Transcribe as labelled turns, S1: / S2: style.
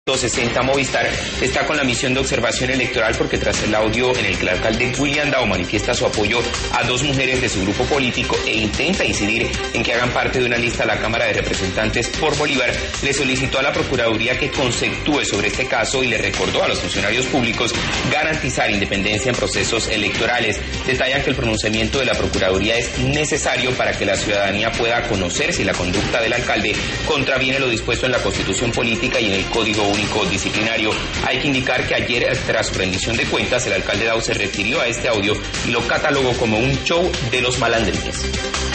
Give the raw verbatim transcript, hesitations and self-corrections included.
S1: sesenta Movistar está con la misión de observación electoral porque tras el audio en el que el alcalde William Dao manifiesta su apoyo a dos mujeres de su grupo político e intenta incidir en que hagan parte de una lista a la Cámara de Representantes por Bolívar, le solicitó a la Procuraduría que conceptúe sobre este caso y le recordó a los funcionarios públicos garantizar independencia en procesos electorales. Detallan que el pronunciamiento de la Procuraduría es necesario para que la ciudadanía pueda conocer si la conducta del alcalde contraviene lo dispuesto en la Constitución Política y en el Código Único Disciplinario. Hay que indicar que ayer, tras su rendición de cuentas, el alcalde Dao se refirió a este audio y lo catalogó como un show de los malandrines.